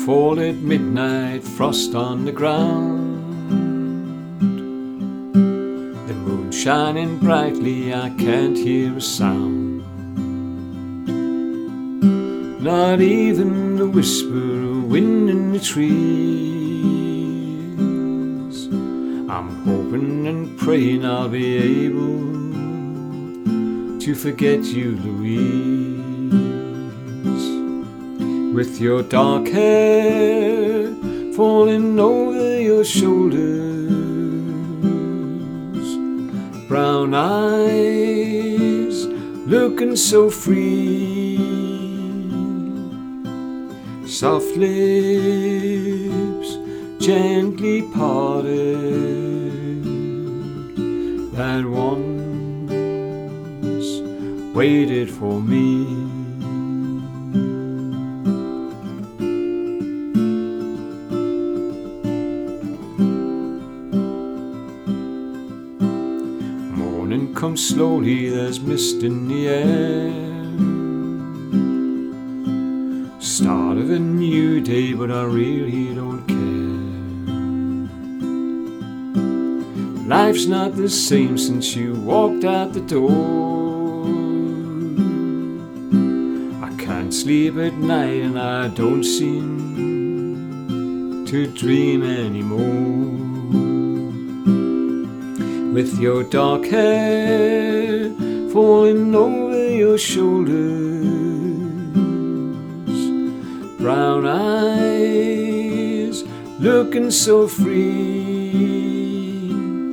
Snowfall at midnight, frost on the ground. The moon shining brightly, I can't hear a sound. Not even the whisper of wind in the trees. I'm hoping and praying I'll be able to forget you, Louise. With your dark hair falling over your shoulders, brown eyes looking so free, soft lips gently parted, that once waited for me. Morning comes slowly, there's mist in the air. Start of a new day, but I really don't care. Life's not the same since you walked out the door. I can't sleep at night and I don't seem to dream anymore. With your dark hair falling over your shoulders, brown eyes looking so free,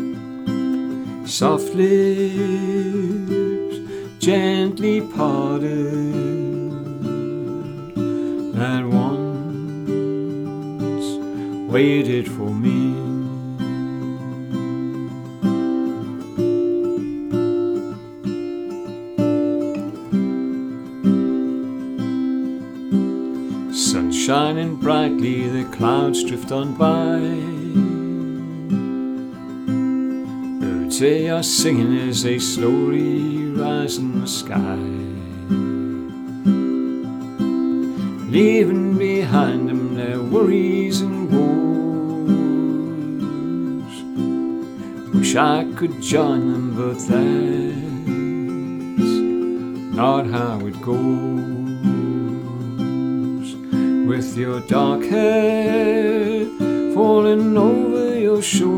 soft lips gently parted, that once waited for me. Sun shining brightly, the clouds drift on by. Birds they are singing as they slowly rise in the sky, leaving behind them their worries and woes. Wish I could join them, but that's not how it goes. With your dark hair falling over your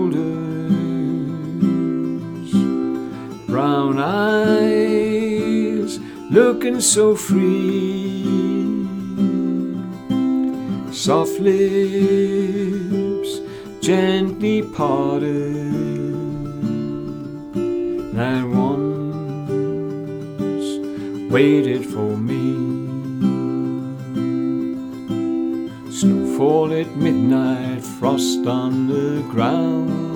shoulders, brown eyes looking so free, soft lips gently parted, that once waited for me. Snowfall at midnight, frost on the ground.